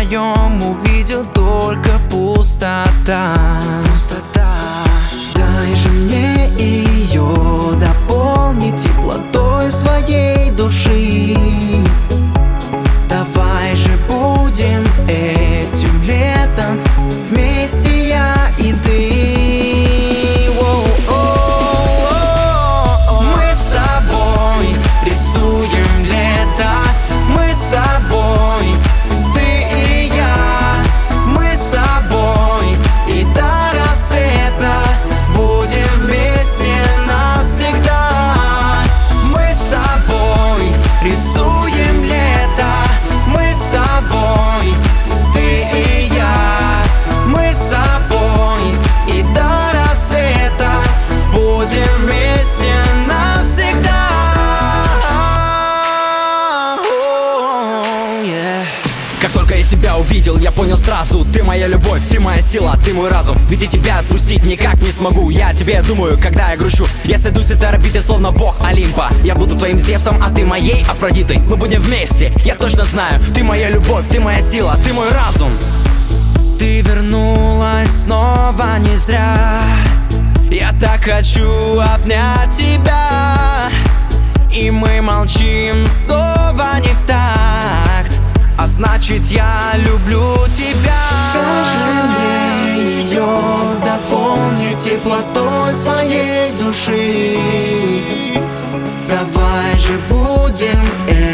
твоем увидел только пустота. Дай же мне ее дополнить теплотой своей души. Давай же будем этим летом вместе я и ты. Мы с тобой рисуем лето, мы с тобой, ты и я. Мы с тобой и до рассвета будем вместе навсегда. Мы с тобой рисуем лето, мы с тобой, ты и я. Мы с тобой и до рассвета будем вместе навсегда. Как только я тебя увидел, я понял сразу: ты моя любовь, ты моя сила, ты мой разум. Ведь я тебя отпустить никак не смогу. Я о тебе думаю, когда я грущу. Я сойду с этой орбиты, словно бог Олимпа. Я буду твоим Зевсом, а ты моей Афродитой. Мы будем вместе, я точно знаю. Ты моя любовь, ты моя сила, ты мой разум. Ты вернулась снова не зря. Я так хочу обнять тебя, и мы молчим снова не в такт. А значит, я люблю тебя. Скажи мне ее дополни теплотой своей души. Давай же будем